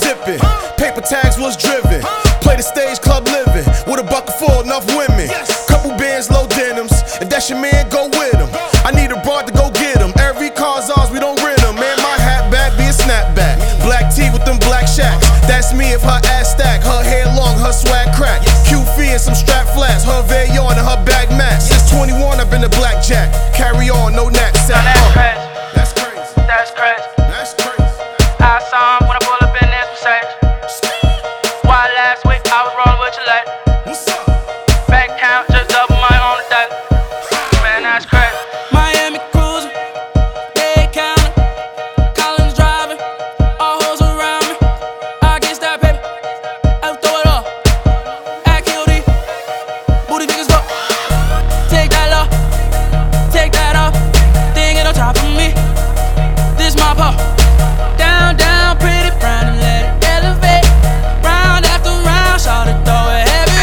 zipping. Paper tags was driven. Play the stage, club living. With a bucket full, enough women. Couple bands, low denims. If that's your man, go with him. I need a broad to go get him. Every car's ours, we don't rent him. Man, my hat back be a snapback. Black tee with them black shacks. That's me if her ass stack. Her hair long, her swag crack. QF and some strap flats. Her Veillon and her bag match. Since 21, I've been a blackjack. Carry on, no knapsack. That's crazy. That's crazy. That's crazy. That's crazy. I saw him when I pull up in this Versace. Why last week I was rolling with your leg. What's up? Bank count just double my own today. Man, that's crazy. Miami cruising, Dade County, Collins driving, all hoes around me. I get that paper, I throw it off. Act QD, booty fingers go. Take that low, take that off. Thing it on top of me. This my paw. Down, down, pretty brown and let it elevate. Round after round, shout it, throw it heavy.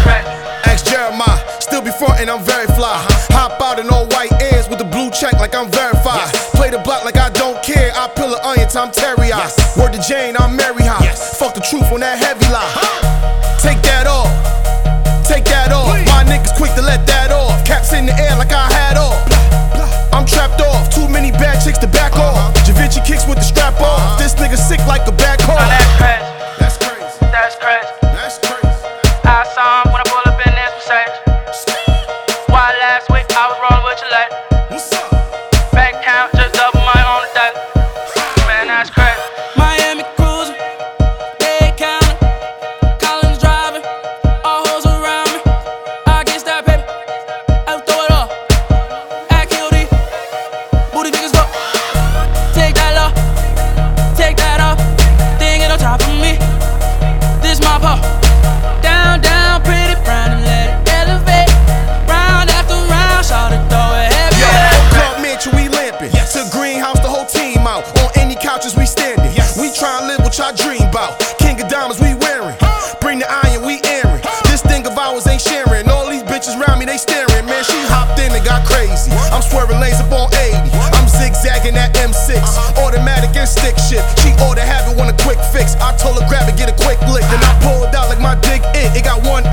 Ask Jeremiah, still be frontin', I'm very fly. Hop out in all white airs with the blue check like I'm verified. Play the block like I don't care. I peel an onion till I'm terry-eyed. Word to Jane, I'm Mary High. Fuck the truth on that heavy lie. Take that off. Take that off. My niggas quick to let that off. Caps in the air like I had off. I'm trapped off. Too many bad chicks to back off. Javinci kicks with the strap off. This nigga sick like a back hole. That's crazy. That's crazy. That's crazy. That's crazy. I saw him when I pull up in this Versace. Why last week I was rolling with your leg. What's up? Bank count just double my own today. Man, that's crazy. Miami cruising, Dade County, Collins driving, all hoes around me. I get that paper, I throw it off. Act QD, booty fingers go. Take that low, take that off. Thing it on top of me. This my paw. Down, down, pretty brown and let it elevate. Round after round, shout it, throw it heavy. Club Mansion, we lamping. To greenhouse, the whole team out. On any couches, we standing. We try and live what y'all dream about. King of diamonds, we wearing. Bring the iron, we airing. This thing of ours ain't sharing. All these bitches around me, they staring. Man, she hopped in and got crazy. I'm swerving lanes up on 80. I'm zigzagging that M6. Automatic and stick shit. She ordered have it, want a quick fix. I told her grab it, get a quick lick. Then I pulled out like my dick it. It got one